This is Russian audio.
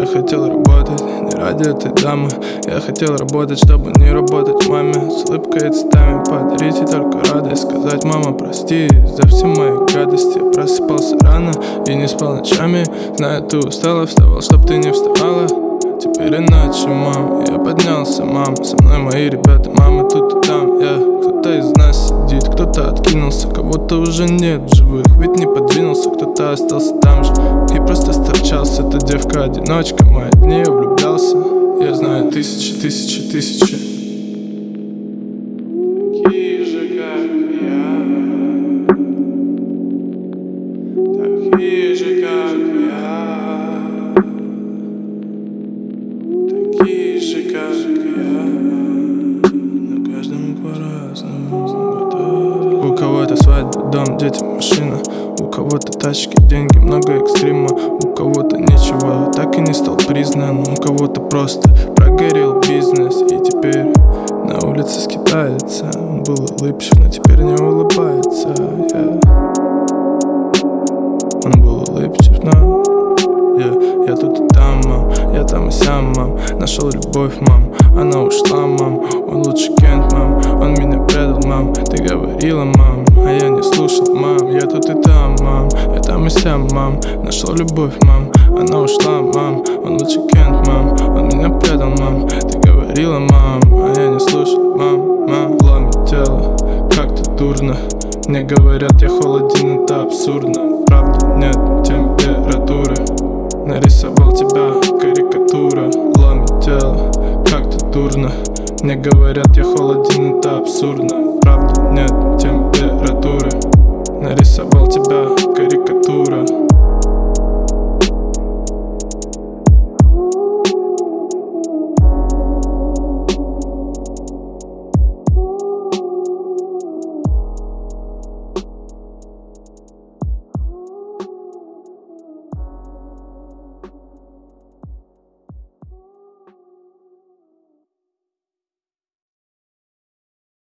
хотел работать не ради этой дамы. Я хотел работать, чтобы не работать маме. С улыбкой и цветами подарить ей только радость. Сказать: мама, прости за все мои гадости. Я просыпался рано и не спал ночами. Знаю, ты устала, вставал, чтоб ты не вставала. Теперь иначе, мам, я поднялся, мам. Со мной мои ребята, мамы тут и там. Кто-то из нас сидит, кто-то откинулся, кого-то уже нет в живых. Ведь не подвинулся, кто-то остался там же и просто сторчался. Эта девка-одиночка моя, в нее влюблялся. Я знаю тысячи. Такие же, как я. Такие же, как я. Такие же, как я. Но каждому по-разному. У кого-то свадьба, дом, дети, машина. У кого-то тачки, деньги, много экстрима. У кого-то ничего, так и не стал признан. У кого-то просто прогорел бизнес. И теперь на улице скитается. Он был улыбчив, но теперь не улыбается. Он был улыбчив, но я тут и там, мам. Я там и сям, мам. Нашел любовь, мам. Она ушла, мам. Он лучший Кент, мам. Он меня предал, мам. Ты говорила, мам, а я не слушал, мам. Я тут и там, мам. Я там и сям, мам. Нашел любовь, мам. Она ушла, мам. Он лучший Кент, мам. Он меня предал, мам. Ты говорила, мам, а я не слушал, мам. Ломит тело, как-то дурно. Мне говорят, я холоден, это абсурдно. Правда, нет температуры. Нарисовал тебя, карикатура. Ломит тело, как-то дурно. Мне говорят, я холоден, это абсурдно. Правда, нет температуры. Нарисовал тебя, карикатура.